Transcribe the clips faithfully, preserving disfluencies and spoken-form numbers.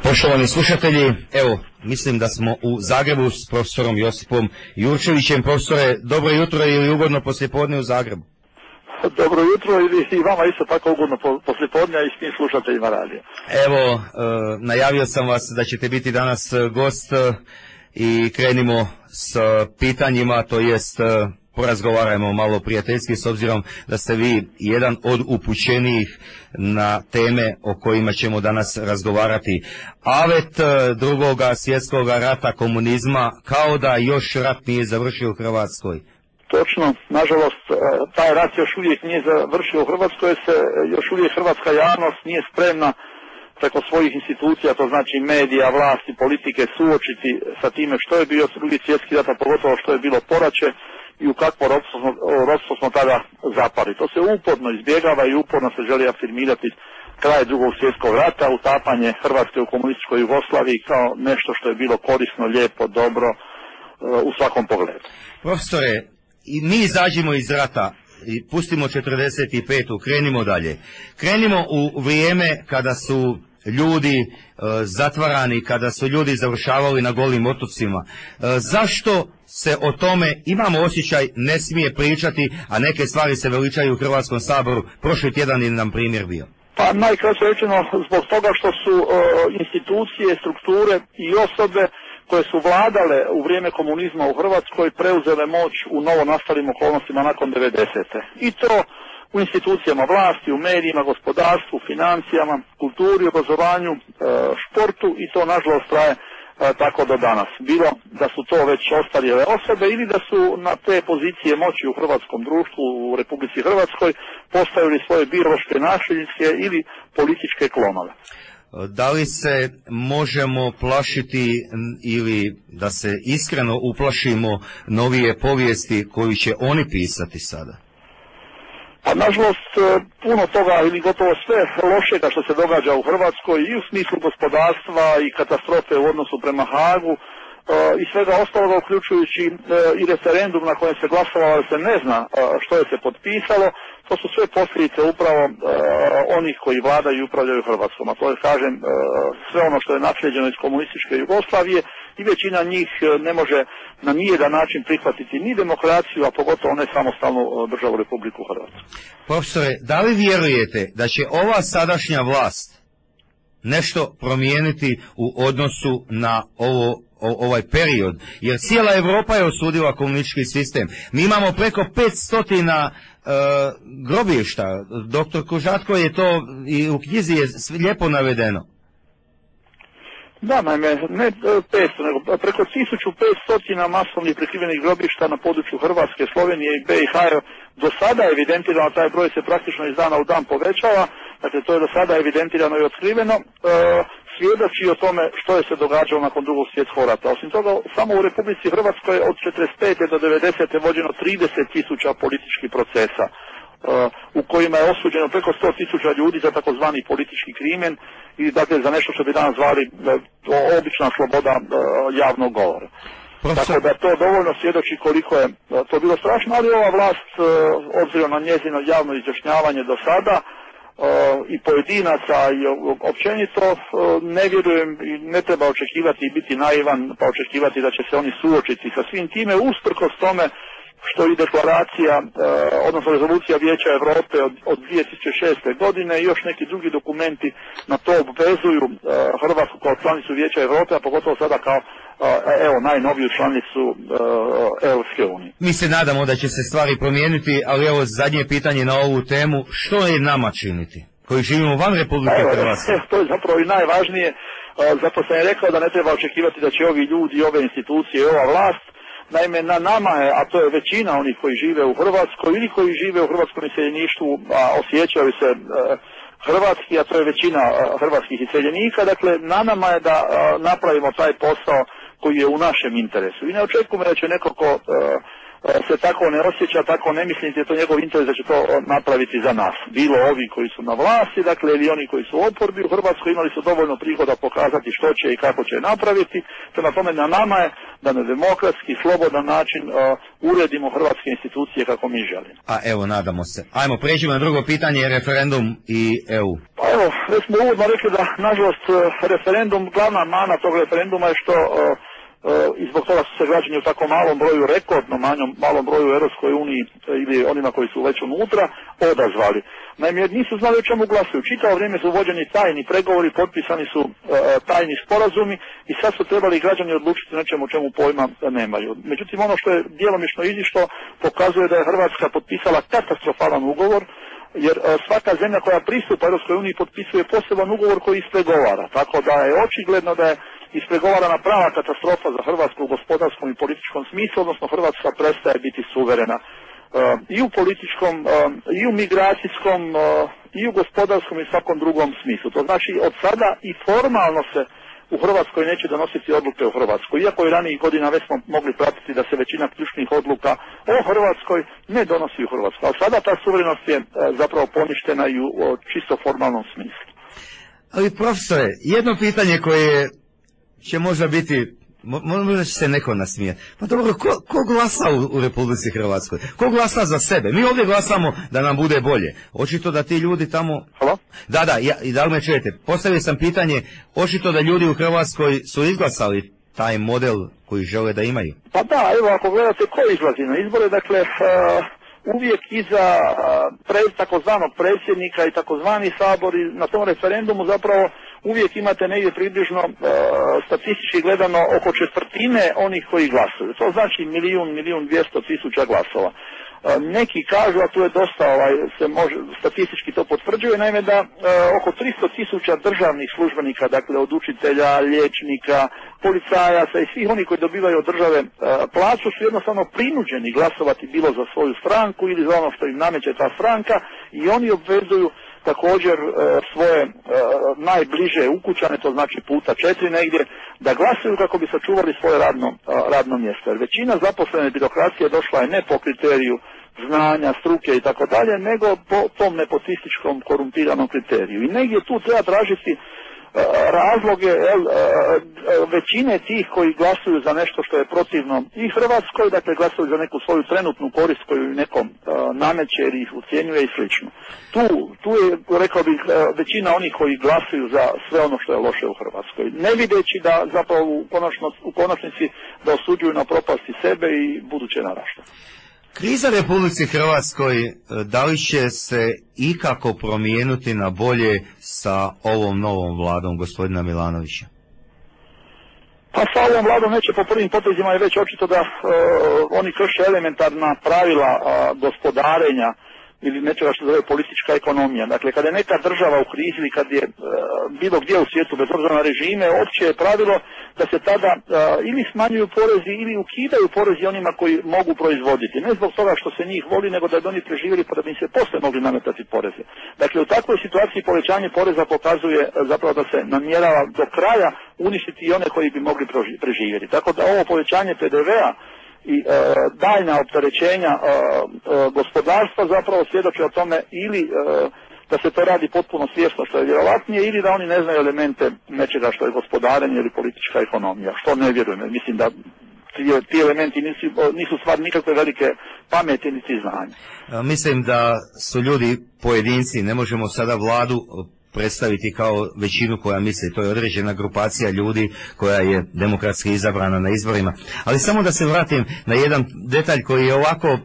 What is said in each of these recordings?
Poštovani slušatelji, evo, mislim da smo u Zagrebu s profesorom Josipom Jurčevićem. Profesore, dobro jutro ili ugodno poslijepodne u Zagrebu? Dobro jutro i vama isto tako ugodno poslijepodne i svim slušateljima radija. Evo, e, najavio sam vas da ćete biti danas gost e, i krenimo s pitanjima, to jest e, porazgovarajmo malo prijateljski s obzirom da ste vi jedan od upućenijih na teme o kojima ćemo danas razgovarati. Avet drugoga svjetskoga rata, komunizma, kao da još rat nije završio u Hrvatskoj. Točno, nažalost, taj rat još uvijek nije završio u Hrvatskoj, se još uvijek hrvatska javnost nije spremna preko svojih institucija, to znači medija, vlasti, politike, suočiti sa time što je bio drugi svjetski rat, a pogotovo što je bilo poraće i u kakvo ropstvo smo tada zapali. To se uporno izbjegava i uporno se želi afirmirati kraj drugog svjetskog rata, utapanje Hrvatske u komunističkoj Jugoslaviji kao nešto što je bilo korisno, lijepo, dobro u svakom pogledu. Profesore, i mi izađimo iz rata i pustimo četrdeset petu, krenimo dalje. Krenimo u vrijeme kada su ljudi e, zatvarani, kada su ljudi završavali na golim otocima. E, zašto se o tome, imamo osjećaj, ne smije pričati, a neke stvari se veličaju u Hrvatskom saboru? Prošli tjedan je nam primjer bio. Pa najkraće rečeno zbog toga što su e, institucije, strukture i osobe koje su vladale u vrijeme komunizma u Hrvatskoj preuzele moć u novonastalim okolnostima nakon devedesete. I to u institucijama vlasti, u medijima, gospodarstvu, financijama, kulturi, obrazovanju, športu i to nažalost traje tako do danas. Bilo da su to već ostarjele osobe ili da su na te pozicije moći u hrvatskom društvu, u Republici Hrvatskoj, postavili svoje biološke nasljednike ili političke klonove. Da li se možemo plašiti ili da se iskreno uplašimo novije povijesti koju će oni pisati sada? Pa nažalost puno toga ili gotovo sve lošega što se događa u Hrvatskoj i u smislu gospodarstva i katastrofe u odnosu prema Hagu i svega ostaloga uključujući i referendum na kojem se glasovalo da se ne zna što je se potpisalo, to su sve posljedice upravo onih koji vladaju i upravljaju Hrvatskom. A to je, kažem, sve ono što je naslijeđeno iz komunističke Jugoslavije i većina njih ne može na nijedan način prihvatiti ni demokraciju, a pogotovo ne samostalnu državu Republiku Hrvatsku. Profesore, da li vjerujete da će ova sadašnja vlast nešto promijeniti u odnosu na ovo O, ovaj period, jer cijela Europa je osudila komunistički sistem. Mi imamo preko petsto e, grobišta. Doktor Kožatko je to i u knjizi je lijepo navedeno. Da, naime, ne petsto, nego preko tisuću petsto masovnih prikrivenih grobišta na području Hrvatske, Slovenije i B i H. Do sada je evidentirano, taj broj se praktično iz dana u dan povećava, dakle to je do sada evidentirano i otkriveno, e, svjedoči o tome što je se događalo nakon drugog svjetskog rata. Osim toga, samo u Republici Hrvatskoj od četrdeset pete do devedesete vođeno trideset tisuća političkih procesa, e, u kojima je osuđeno preko sto tisuća ljudi za takozvani politički krimen i dakle za nešto što bi danas zvali e, obična sloboda e, javnog govora. Profesor... Tako da to dovoljno svjedoči koliko je to bilo strašno, ali ova vlast, obzirom na njezino javno izjašnjavanje do sada, i pojedinaca i općenito, ne vjerujem i ne treba očekivati i biti naivan pa očekivati da će se oni suočiti sa svim time, usprkos tome što i deklaracija, odnosno rezolucija Vijeća Europe od, od dvije tisuće šeste godine i još neki drugi dokumenti na to obvezuju Hrvatsku kao članicu Vijeća Europe, a pogotovo sada kao evo najnoviju članicu Europske unije. Mi se nadamo da će se stvari promijeniti, ali evo zadnje pitanje na ovu temu, što je nama činiti koji živimo van Republike Hrvatske? To je zapravo i najvažnije, zato sam je rekao da ne treba očekivati da će ovi ljudi, ove institucije i ova vlast. Naime, na nama je, a to je većina onih koji žive u Hrvatskoj ili koji žive u hrvatskom iseljeništvu, a osjećaju se e, hrvatski, a to je većina e, hrvatskih iseljenika, dakle na nama je da e, napravimo taj posao koji je u našem interesu. I ne očekujemo da će neko ko e, se tako ne osjeća, tako ne misli, da je to njegov interes da će to napraviti za nas. Bilo ovi koji su na vlasti, dakle, ili oni koji su u oporbi u Hrvatskoj imali su dovoljno prihoda pokazati što će i kako će napraviti. Prema tome na nama je da na demokratski, slobodan način uh, uredimo hrvatske institucije kako mi želimo. A evo, nadamo se. Ajmo, pređimo na drugo pitanje, referendum i E U. Pa evo, već smo uvodno rekli da, nažalost, referendum, glavna mana tog referenduma je što uh, i zbog toga su se građani u tako malom broju, rekordno manjom, malom broju u Europskoj uniji ili onima koji su već unutra, odazvali. Naime, jer nisu znali o čemu glasuju. Čitavo vrijeme su vođeni tajni pregovori, potpisani su e, tajni sporazumi i sad su trebali građani odlučiti nečemu o čemu pojma nemaju. Međutim, ono što je djelomično izišlo pokazuje da je Hrvatska potpisala katastrofalan ugovor, jer e, svaka zemlja koja pristupa Europskoj uniji potpisuje poseban ugovor koji ispregovara. Tako da je očigledno da je ispregovarana prava katastrofa za Hrvatsku u gospodarskom i političkom smislu, odnosno Hrvatska prestaje biti suverena uh, i u političkom, uh, i u migracijskom, uh, i u gospodarskom i svakom drugom smislu. To znači od sada i formalno se u Hrvatskoj neće donositi odluke o Hrvatskoj. Iako i ranijih godina već smo mogli pratiti da se većina ključnih odluka o Hrvatskoj ne donosi u Hrvatskoj. Ali sada ta suverenost je uh, zapravo poništena i u uh, čisto formalnom smislu. Ali profesore, jedno pitanje koje je će možda biti, možda će se neko nasmijeti. Pa dobro, ko, ko glasa u, u Republici Hrvatskoj? Ko glasa za sebe? Mi ovdje glasamo da nam bude bolje. Očito da ti ljudi tamo... Halo? Da, da, ja, i da li me čujete? Postavio sam pitanje, očito da ljudi u Hrvatskoj su izglasali taj model koji žele da imaju. Pa da, evo, ako gledate ko izlazi na izbore, dakle... Uh... uvijek iza pre, takozvanog predsjednika i takozvani sabor i na tom referendumu zapravo uvijek imate negdje približno e, statistički gledano oko četvrtine onih koji glasuju. To znači milijun, milijun dvijesto tisuća glasova. E, neki kažu, a tu je dosta, ovaj, se može, statistički to potvrđuje, naime da e, oko tristo tisuća državnih službenika, dakle od učitelja, liječnika, policajaca i svih oni koji dobivaju od države e, plaću su jednostavno prinuđeni glasovati bilo za svoju stranku ili za ono što im nameće ta stranka i oni obvezuju također e, svoje e, najbliže ukućane, to znači puta četiri negdje, da glasuju kako bi sačuvali svoje radno, e, radno mjesto. Jer većina zaposlene birokracije došla je ne po kriteriju znanja, struke i tako dalje, nego po tom nepotističkom korumpiranom kriteriju. I negdje tu treba tražiti razloge većine tih koji glasuju za nešto što je protivno i Hrvatskoj, dakle glasuju za neku svoju trenutnu korist koju nekom nameće ili ih ucjenjuje i slično. Tu, tu je, rekao bih, većina onih koji glasuju za sve ono što je loše u Hrvatskoj, ne videći da zapravo u, konačno, u konačnici da osuđuju na propasti sebe i buduće naraštaje. Kriza Republici Hrvatskoj, da li će se ikako promijenuti na bolje sa ovom novom vladom gospodina Milanovića? Pa sa ovom vladom neće, po prvim potezima je već očito da uh, oni krše elementarna pravila uh, gospodarenja ili nečega što zove politička ekonomija. Dakle, kada je neka država u krizi ili kad je uh, bilo gdje u svijetu, bez obzira na režime, opće je pravilo da se tada uh, ili smanjuju porezi ili ukidaju porezi onima koji mogu proizvoditi. Ne zbog toga što se njih voli, nego da bi oni preživjeli pa da bi im se poslije mogli nametati poreze. Dakle, u takvoj situaciji povećanje poreza pokazuje uh, zapravo da se namjerava do kraja uništiti i one koji bi mogli preživjeti. Tako da ovo povećanje P D V-a i e, daljna opterećenja e, e, gospodarstva zapravo svjedoče o tome ili e, da se to radi potpuno svjesno što je vjerovatnije ili da oni ne znaju elemente nečega što je gospodarenje ili politička ekonomija, što ne vjerujem. Mislim da ti, ti elementi nisu, nisu stvar nikakve velike pameti niti znanja. Mislim da su ljudi pojedinci, ne možemo sada vladu predstaviti kao većinu koja misli, to je određena grupacija ljudi koja je demokratski izabrana na izborima. Ali samo da se vratim na jedan detalj koji je ovako e,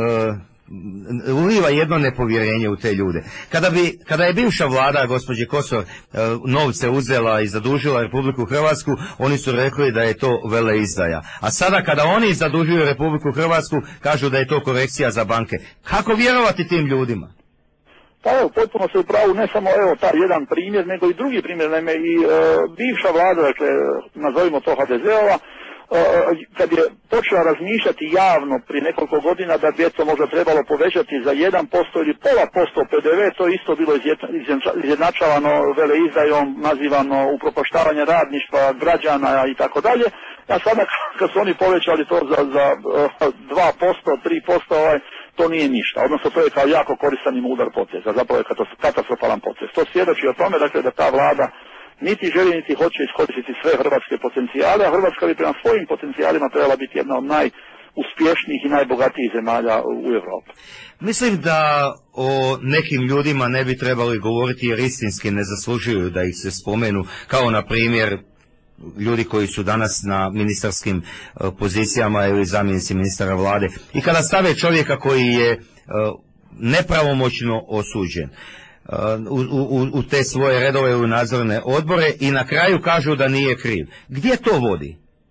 uliva jedno nepovjerenje u te ljude. Kada bi, kada je bivša vlada gospođe Kosor e, novce uzela i zadužila Republiku Hrvatsku, oni su rekli da je to veleizdaja. A sada kada oni zadužuju Republiku Hrvatsku, kažu da je to korekcija za banke. Kako vjerovati tim ljudima? Pa evo, potpuno se u pravu, ne samo evo taj jedan primjer, nego i drugi primjer, naime i e, bivša vlada, dakle, nazovimo to H D Z-ova, e, kad je počela razmišljati javno prije nekoliko godina da bi eto možda trebalo povećati za jedan posto ili pola posto P D V, to je isto bilo izjednačavano veleizdajom, nazivano upropaštavanje radništva, građana i tako dalje. A sada kad su oni povećali to za, za dva posto, tri posto, ovaj, to nije ništa. Odnosno to je kao jako koristan i mudar potez, a zapravo je katastrofalan potez. To svjedoči o tome, dakle, da ta vlada niti želi niti hoće iskoristiti sve hrvatske potencijale, a Hrvatska bi prema svojim potencijalima trebala biti jedna od najuspješnijih i najbogatijih zemalja u Europi. Mislim da o nekim ljudima ne bi trebali govoriti jer istinski ne zaslužuju da ih se spomenu, kao na primjer ljudi koji su danas na ministarskim pozicijama ili zamjenici ministara vlade. I kada stave čovjeka koji je nepravomoćno osuđen U, u, u te svoje redove u nadzorne odbore i na kraju kažu da nije kriv. Gdje to vodi?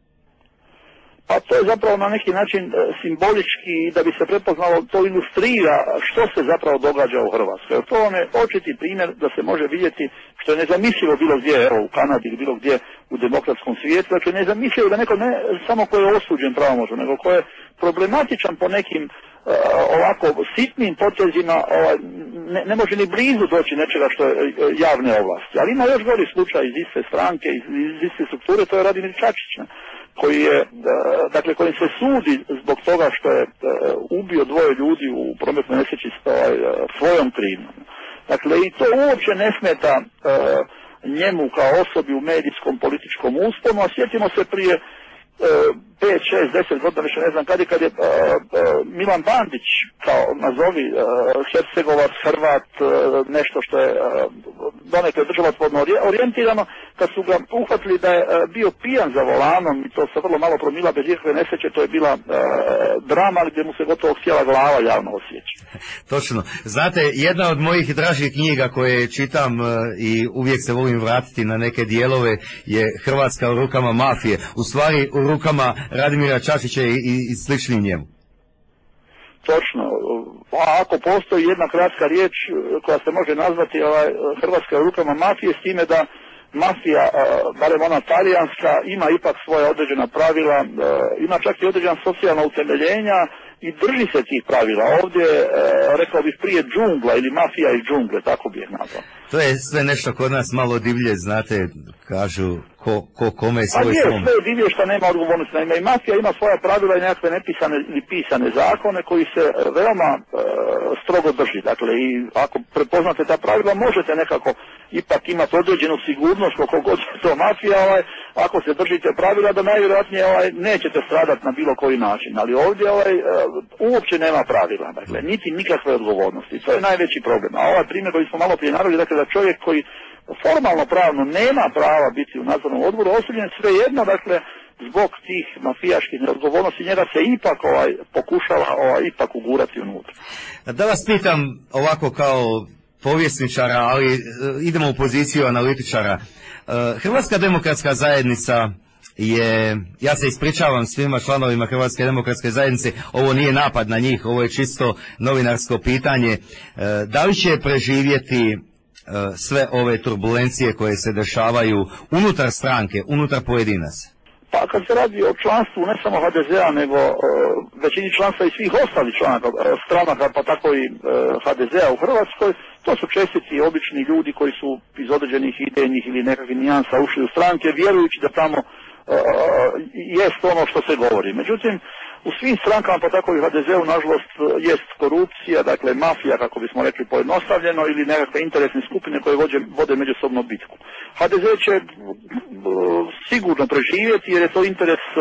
Pa to je zapravo na neki način simbolički, da bi se prepoznalo, to ilustrira što se zapravo događa u Hrvatskoj. To vam je očiti primjer da se može vidjeti, što je nezamislivo bilo gdje, evo u Kanadi ili bilo gdje u demokratskom svijetu, dakle nezamislivo da neko ne samo ko je osuđen pravomoćno, nego ko je problematičan po nekim Uh, ovako sitnim potezima ovaj, ne, ne može ni blizu doći nečega što je javne ovlasti. Ali ima još gori slučaj iz iste stranke, iz, iz iste strukture, to je Radimir Čačić, koji je, uh, dakle, kojim se sudi zbog toga što je uh, ubio dvoje ljudi u prometnoj nesreći ovaj, uh, svojom krivnjom. Dakle, i to uopće ne smeta uh, njemu kao osobi u medijskom političkom usponu, a sjetimo se prije pet, šest, deset godina, više ne znam kad je, kad je uh, uh, Milan Bandić, kao nazovi uh, Hercegovac, Hrvat, uh, nešto što je uh, donekle državotvorno orijentirano, kad su ga uhvatili da je uh, bio pijan za volanom i to sa vrlo malo promila bez ikakve nesreće, to je bila uh, drama gdje mu se gotovo htjela glava javno osjeći. Točno. Znate, jedna od mojih dražih knjiga koje čitam uh, i uvijek se volim vratiti na neke dijelove je Hrvatska u rukama mafije. U stvari u rukama Radimira Čačića i, i, i sličnim njemu. Točno. A ako postoji jedna kratka riječ koja se može nazvati ovaj, Hrvatska u rukama mafije, s time da mafija, barem ona talijanska, ima ipak svoje određena pravila, ima čak i određena socijalna utemeljenja i drži se tih pravila. Ovdje, rekao bih, prije džungla ili mafija iz džungle, tako bih nazvao. To je sve nešto kod nas malo divlje, znate, kažu ko, ko kome je svoj svom. A nije sve divlje što nema odgovornosti. Naime, i mafija ima svoja pravila i nekakve nepisane ili pisane zakone koji se veoma e, strogo drži. Dakle, i ako prepoznate ta pravila, možete nekako ipak imati određenu sigurnost koliko god je to mafija, ovaj, ako se držite pravila, da najvjerojatnije ovaj, nećete stradati na bilo koji način. Ali ovdje ovaj, e, uopće nema pravila, dakle, niti nikakve odgovornosti. To je najveći problem. A ovaj primjer koji smo malo prije naravili, dakle, da čovjek koji formalno pravno nema prava biti u nadzornom odboru osuđen, svejedno, dakle, zbog tih mafijaških neodgovornosti njega se ipak ovaj, pokušava ovaj, ipak ugurati unutra. Da vas pitam ovako kao povjesničara, ali idemo u poziciju analitičara. Hrvatska demokratska zajednica je, ja se ispričavam svima članovima Hrvatske demokratske zajednice, ovo nije napad na njih, ovo je čisto novinarsko pitanje. Da li će preživjeti sve ove turbulencije koje se dešavaju unutar stranke, unutar pojedinaca? Pa kad se radi o članstvu ne samo ha de zea, nego uh, većini članstva i svih ostalih članaka, stranaka, pa tako i uh, ha de zea u Hrvatskoj, to su čestiti obični ljudi koji su iz određenih idejnih ili nekakvih nijansa ušli u stranke, vjerujući da tamo uh, jest ono što se govori. Međutim, u svim strankama, pa tako i ha de zeu, nažalost, jest korupcija, dakle mafija, kako bismo rekli pojednostavljeno, ili nekakve interesne skupine koje vode, vode međusobno bitku. ha de ze će uh, sigurno preživjeti jer je to interes uh,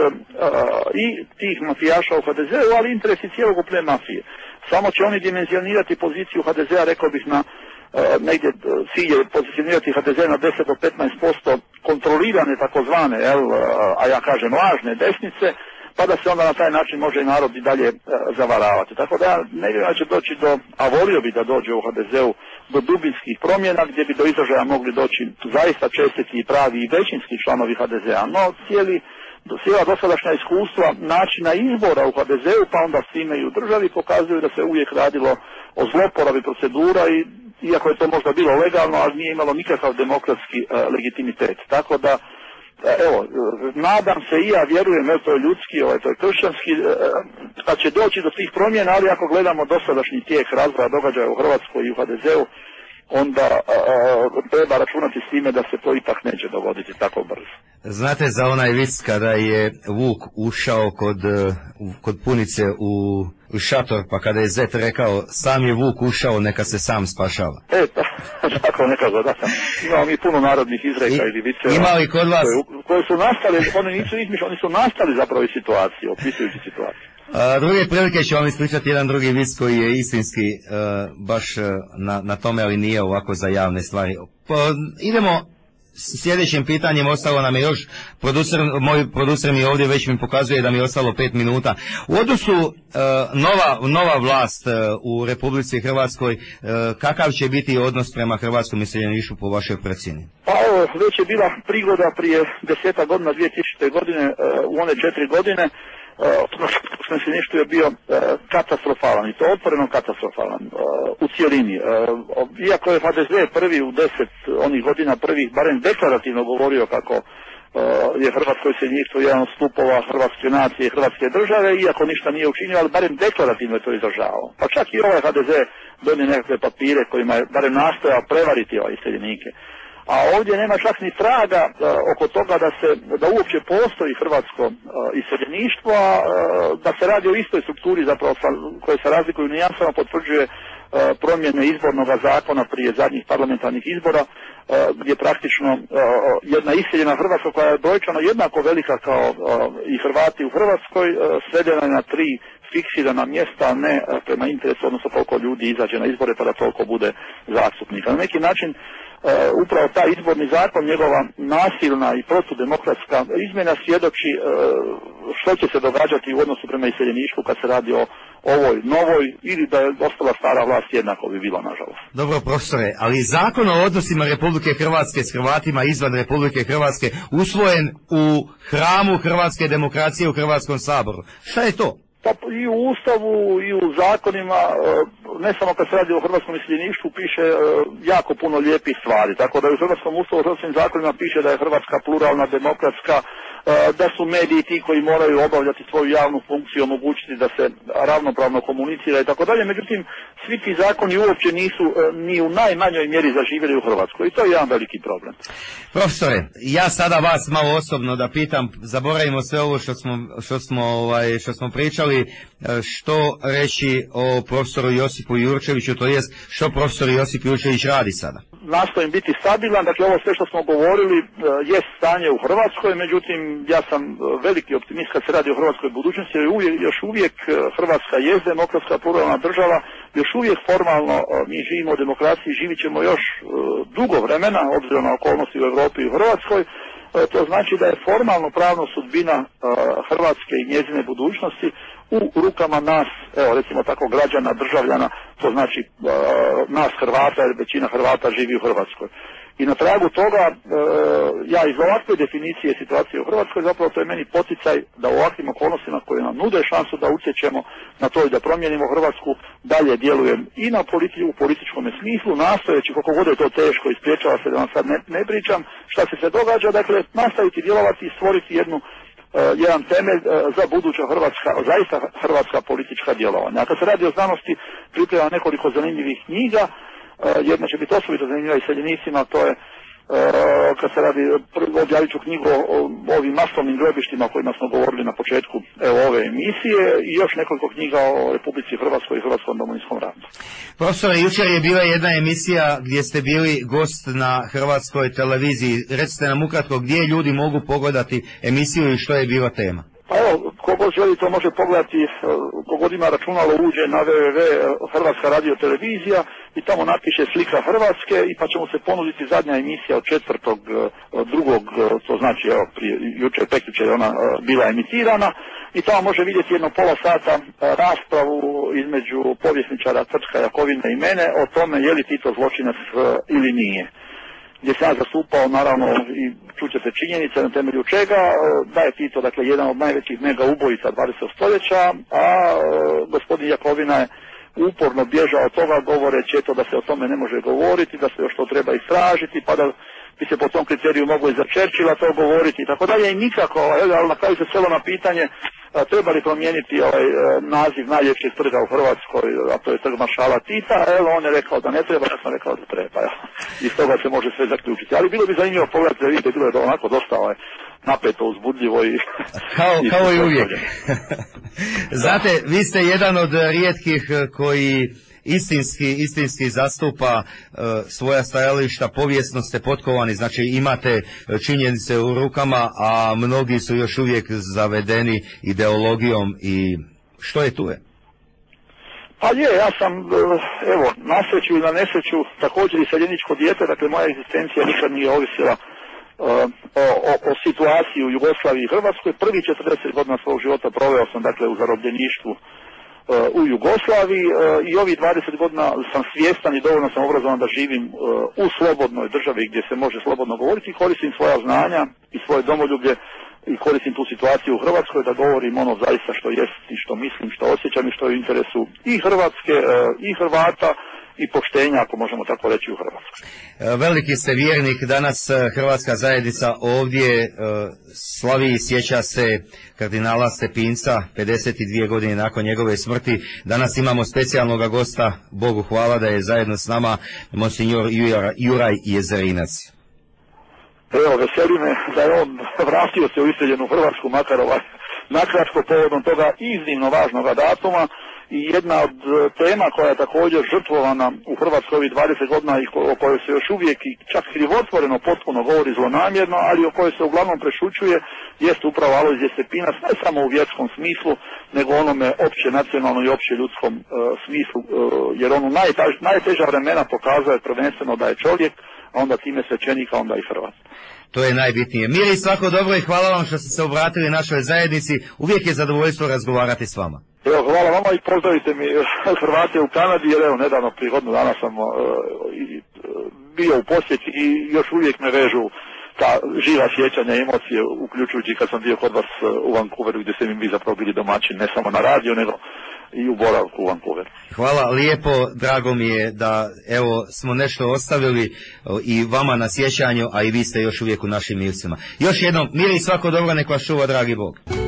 i tih mafijaša u ha de zeu, ali interes i cjelokupne mafije. Samo će oni dimenzionirati poziciju ha de zea, rekao bih, na uh, negdje cilj je pozicionirati ha de ze na deset do petnaest posto kontrolirane takozvane, jel, uh, a ja kažem lažne desnice, pa da se onda na taj način može i narod i dalje e, zavaravati. Tako da ne vjerujem da će doći do, a volio bi da dođe u ha de zeu do dubinskih promjena gdje bi do izražaja mogli doći zaista čestiti i pravi i većinski članovi ha de zea. No cijeli, cijela dosadašnja iskustva načina izbora u ha de zeu, pa onda s time i u državi, pokazuju da se uvijek radilo o zloporabi procedura i iako je to možda bilo legalno, ali nije imalo nikakav demokratski e, legitimitet. Tako da evo, nadam se i ja vjerujem, evo, to je ljudski, ovaj, to je kršćanski, da će doći do tih promjena, ali ako gledamo dosadašnji tijek razvoja događaja u Hrvatskoj i u ha de zeu, onda a, a, treba računati s time da se to ipak neće dogoditi tako brzo. Znate za onaj vic kada je vuk ušao kod, kod punice u, u šator, pa kada je zet rekao sam je vuk ušao, neka se sam spašava. E, tako nekako, da sam. Imamo mi puno narodnih izreka I, ili viceva. Ima li kod vas? Koje, koje su nastali, oni nisu izmišljeni, oni su nastali zapravo iz situacije, opisujući situaciju. A, druge prilike ću vam ispričati jedan drugi vic koji je istinski uh, baš uh, na, na tome, ali nije ovako za javne stvari. Pa, idemo s sljedećim pitanjem, ostalo nam je još, producer, moj producer mi ovdje već mi pokazuje da mi je ostalo pet minuta. U odnosu uh, nova, nova vlast uh, u Republici Hrvatskoj, uh, kakav će biti odnos prema hrvatskom iseljeništvu po vašoj procjeni? Pa evo, već je bila prigoda prije deseta godina, dvije tisućite godine, uh, u one četiri godine, odnosno iseljeništvo je bio uh, katastrofalan, i to otvoreno katastrofalan uh, u cijelini. Uh, iako je H D Z prvi u deset onih godina prvih barem deklarativno govorio kako uh, je hrvatsko iseljeništvo jedan od stupova hrvatske nacije i hrvatske države, iako ništa nije učinio, ali barem deklarativno je to izražavao. Pa čak i ovaj H D Z donio nekakve papire kojima je barem nastojao prevariti ove iseljenike. A ovdje nema čak ni traga uh, oko toga da se, da uopće postoji hrvatsko uh, iseljeništvo, a uh, da se radi o istoj strukturi zapravo sa, koje se razlikuju nijansama, potvrđuje uh, promjene izbornog zakona prije zadnjih parlamentarnih izbora, uh, gdje praktično uh, jedna iseljena Hrvatska koja je brojčano jednako velika kao uh, i Hrvati u Hrvatskoj, uh, svedena je na tri fiksirana mjesta, a ne uh, prema interesu, odnosno koliko ljudi izađe na izbore pa da toliko bude zastupnika. Na neki način Uh, upravo taj izborni zakon, njegova nasilna i protudemokratska izmjena svjedoči uh, što će se događati u odnosu prema iseljeništvu kad se radi o ovoj novoj, ili da je ostala stara vlast, jednako bi bilo, nažalost. Dobro, profesore, ali zakon o odnosima Republike Hrvatske s Hrvatima izvan Republike Hrvatske usvojen u hramu hrvatske demokracije u Hrvatskom saboru. Šta je to? Pa i u Ustavu i u zakonima, ne samo kad se radi o hrvatskom iseljeništvu, piše jako puno lijepih stvari. Tako da u hrvatskom Ustavu, u hrvatskim zakonima piše da je Hrvatska pluralna, demokratska, da su mediji ti koji moraju obavljati svoju javnu funkciju, omogućiti da se ravnopravno komunicira i tako dalje. Međutim, svi ti zakoni uopće nisu ni u najmanjoj mjeri zaživjeli u Hrvatskoj i to je jedan veliki problem. Profesore, ja sada vas malo osobno da pitam, zaboravimo sve ovo što smo, što smo, ovaj, što smo pričali, što reći o profesoru Josipu Jurčeviću, to jest što profesor Josip Jurčević radi sada? Nastojim biti stabilan, dakle ovo sve što smo govorili je stanje u Hrvatskoj, međutim ja sam veliki optimist kad se radi o hrvatskoj budućnosti, jer uvijek, još uvijek Hrvatska je demokratska pluralna država, još uvijek formalno mi živimo u demokraciji, živit ćemo još dugo vremena, obzirom na okolnosti u Europi i u Hrvatskoj. To znači da je formalno pravno sudbina Hrvatske i njezine budućnosti u rukama nas, evo recimo tako građana, državljana, to znači nas Hrvata, jer većina Hrvata živi u Hrvatskoj. I na tragu toga, ja iz ovakve definicije situacije u Hrvatskoj, zapravo to je meni poticaj da u ovakvim okolnostima koje nam nude šansu da utječemo na to i da promijenimo Hrvatsku, dalje djelujem i na politi- u političkom smislu, nastojeći, koliko god je to teško, ispriječava se da vam sad ne, ne pričam, šta se se događa, dakle, nastaviti djelovati i stvoriti jednu Uh, jedan temelj uh, za buduća hrvatska, zaista hrvatska politička djelovanja. A kad se radi o znanosti, pripremam nekoliko zanimljivih knjiga, uh, jedna će biti osobito zanimljiva iseljenicima, to je uh, kad se radi, objavit ću knjigu o, o ovim masovnim grobištima o kojima smo govorili na početku evo, ove emisije, i još nekoliko knjiga o Republici Hrvatskoj i Hrvatskom domovinskom ratu. Profesore, jučer je bila jedna emisija gdje ste bili gost na hrvatskoj televiziji. Recite nam ukratko gdje ljudi mogu pogledati emisiju i što je bila tema. Pa evo, kogo želi to može pogledati, kogod ima računalo uđe na w w w dot hrvatska radio televizija i tamo napiše slika Hrvatske i pa će mu se ponuditi zadnja emisija od četvrtog drugog, to znači evo, prije, jučer prekjučer je ona bila emitirana i tamo može vidjeti jedno pola sata raspravu između povjesničara Crtka, Jakovine i mene o tome je li Tito zločinac ili nije. Gdje sam ja zastupao, naravno, i čućete činjenice na temelju čega, da je Tito, dakle, jedan od najvećih mega ubojica dvadesetog stoljeća, a gospodin Jakovina je uporno bježao od toga govoreći to da se o tome ne može govoriti, da se još to treba istražiti, pa da bi se po tom kriteriju moglo i za Churchilla to govoriti i tako dalje, i nikako, ali na kraju se svelo na pitanje treba li promijeniti ovaj naziv najljepšeg trga u Hrvatskoj, a to je trg maršala Tita. Evo, on je rekao da ne treba, ja sam rekao da treba. Iz toga se može sve zaključiti. Ali bilo bi zanimljivo pogledati, da vidite, bilo je onako dosta ovaj, napeto, uzbudljivo i... Kao, i kao i uvijek. Znate, vi ste jedan od rijetkih koji istinski, istinski zastupa uh, svoja stajališta, povijesno ste potkovani, znači imate činjenice u rukama, a mnogi su još uvijek zavedeni ideologijom i što je tu je? Pa je, ja sam, evo, na sreću i na nesreću također i seljeničko dijete, dakle moja egzistencija nikad nije ovisila uh, o, o, o situaciji u Jugoslaviji i Hrvatskoj. Prvi četrdeset godina svog života proveo sam, dakle, u zarobljeništvu uh, u Jugoslaviji uh, i ovih dvadeset godina sam svjestan i dovoljno sam obrazovan da živim uh, u slobodnoj državi gdje se može slobodno govoriti i koristim svoja znanja i svoje domoljublje i koristim tu situaciju u Hrvatskoj da govorim ono zaista što jest i što mislim, što osjećam i što je u interesu i Hrvatske i Hrvata i poštenja, ako možemo tako reći, u Hrvatskoj. Veliki ste vjernik, danas hrvatska zajednica ovdje slavi i sjeća se kardinala Stepinca, pedeset dvije godine nakon njegove smrti. Danas imamo specijalnog gosta, Bogu hvala da je zajedno s nama monsignor Juraj Jezerinac. Evo, veseli me da je on vratio se u iseljenu Hrvatsku, makar ovaj nakratko povodom toga iznimno važnog datuma i jedna od tema koja je također žrtvovana u Hrvatskoj ovih dvadeset godina i o kojoj se još uvijek i čak krivotvoreno potpuno govori zlonamjerno, ali o kojoj se uglavnom prešućuje, jest upravo Alojzije Stepinac, ne samo u vjerskom smislu, nego onome opće nacionalnom i opće ljudskom uh, smislu, uh, jer on u najtaž, najteža vremena pokazuje prvenstveno da je čovjek, a onda time svećenika, onda i Hrvat. To je najbitnije. Mir i svako dobro i hvala vam što ste se obratili našoj zajednici. Uvijek je zadovoljstvo razgovarati s vama. Evo, hvala vama i pozdravite mi Hrvate u Kanadi, jer evo, nedavno prije godinu dana sam uh, i, uh, bio u posjeti i još uvijek me vežu ta živa sjećanja i emocije, uključujući kad sam bio kod vas uh, u Vancouveru, gdje ste mi vi zapravo bili domaćin, ne samo na radio, nego i u boravku u Vancouveru. Hvala lijepo, drago mi je da evo smo nešto ostavili i vama na sjećanju, a i vi ste još uvijek u našim mislima. Još jednom, mir i svako dobro, nek vas čuva dragi Bog.